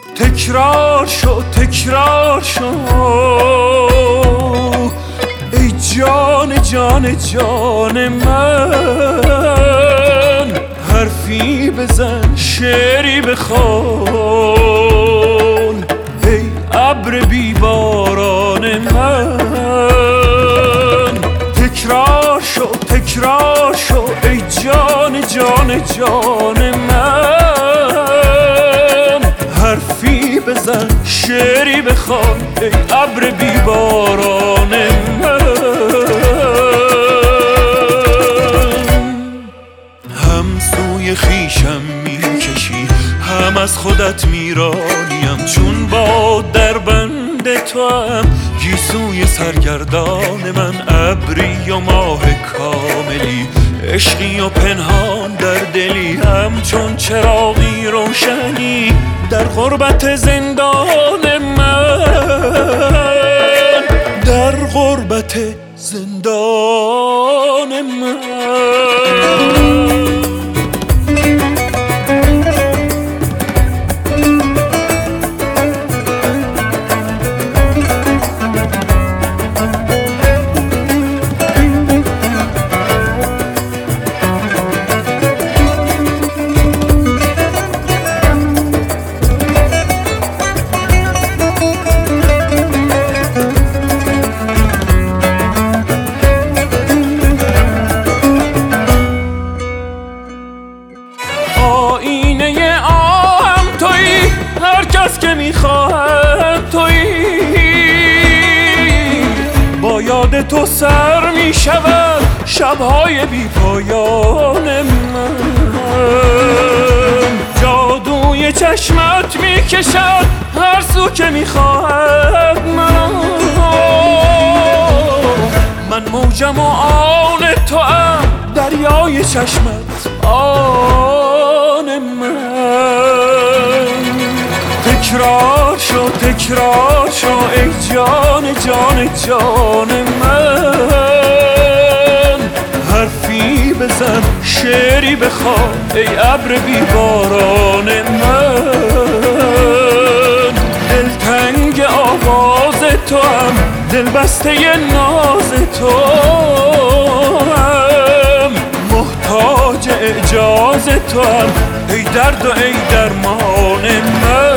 تکرار شو تکرار شو ای جان جان جان من، حرفی بزن شعری بخوان ای ابر بیباران من. تکرار شو تکرار شو ای جان جان جان من، حرفی بزن شعری بخوان ای ابر بیباران من. هم سوی خویشم میکشی هم از خودت میرانیم، چون با در بند تو هم گیسوی سرگردان من. ابری و ماه کاملی، عشقی و پنهان در دلی، همچون چراغی روشنی در غربت زندان من، در غربت زندان من. آینه آهم تویی، هر کس که میخواهد تویی، با یاد تو سر میشود شبهای بی پایان من. جادوی چشمت میکشد هر سو که میخواهد من موجم و آن تو ام، دریای چشمت آن من. تکرار شو تکرار شو ای جان جان جان من، حرفی بزن شعری بخوان ای ابر بیباران من. دلتنگ آواز تو هم، دل بسته ناز تو هم، محتاج اعجاز تو هم ای درد و ای درمان من.